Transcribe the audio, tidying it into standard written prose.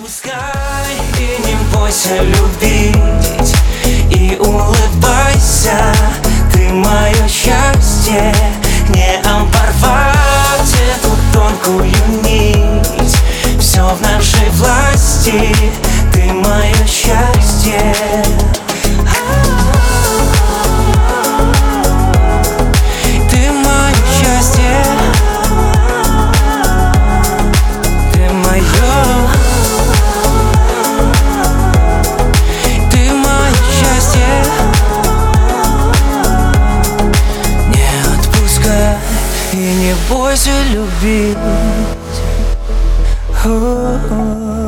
отпускай и не бойся любить, и улыбайся, ты мое счастье. Не оборвать эту тонкую нить, все в нашей власти, ты мое счастье. Ты мое счастье, ты мое, ты мое счастье. Не отпускай и не бойся любить.